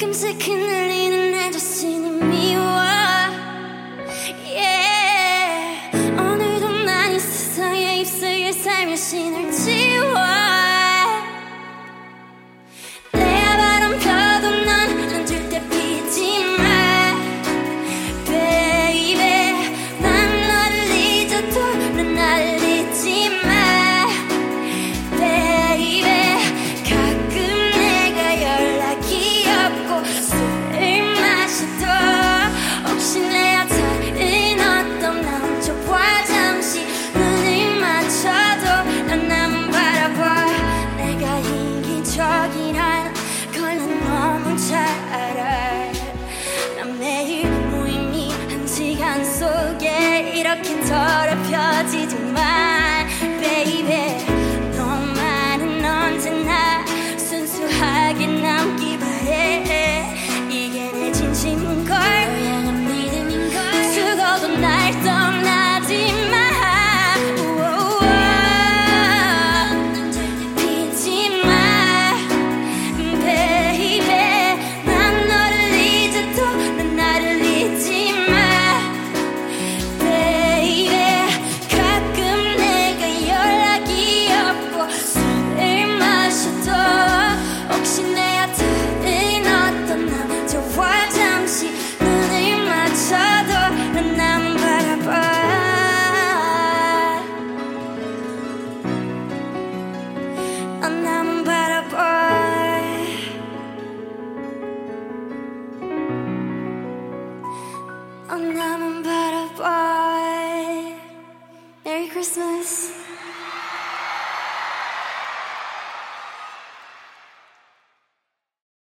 금세 흔들리는 내 자신이 미워. Yeah. 오늘도 난 이 세상에 입술에 살며시 널 지워. 내가 바람 펴도 넌 절대 피지 마. Baby, 난 너를 잊어도 넌 나를 잊지 마. Baby, 가끔 내가 연락이 없고 술을 마셔도 혹시 내가 다른 어떤 남자와 잠시 눈을 맞춰도 난 나만 바라봐. 내가 이기적이란 걸 난 너무 잘 알아. 난 매일 무의미한 시간 속에 이렇게 더럽혀지지만 Baby, 너만은 언제나 순수하게 남기 바래. 이게 내 진심인걸, 널 향한 믿음인걸. 죽어도 날 떠나지 마. 넌 절대 피지 마. Baby, 난 너를 잊어도 넌 나를 잊지 마. Baby, 가끔 내가 연락이 없고 술을 마셔도 혹시 내가 다른 어떤 남자와 잠시 눈을 맞춰도 난 나만 바라봐. 난 나만 바라봐. 난 나만 바라봐. Merry Christmas.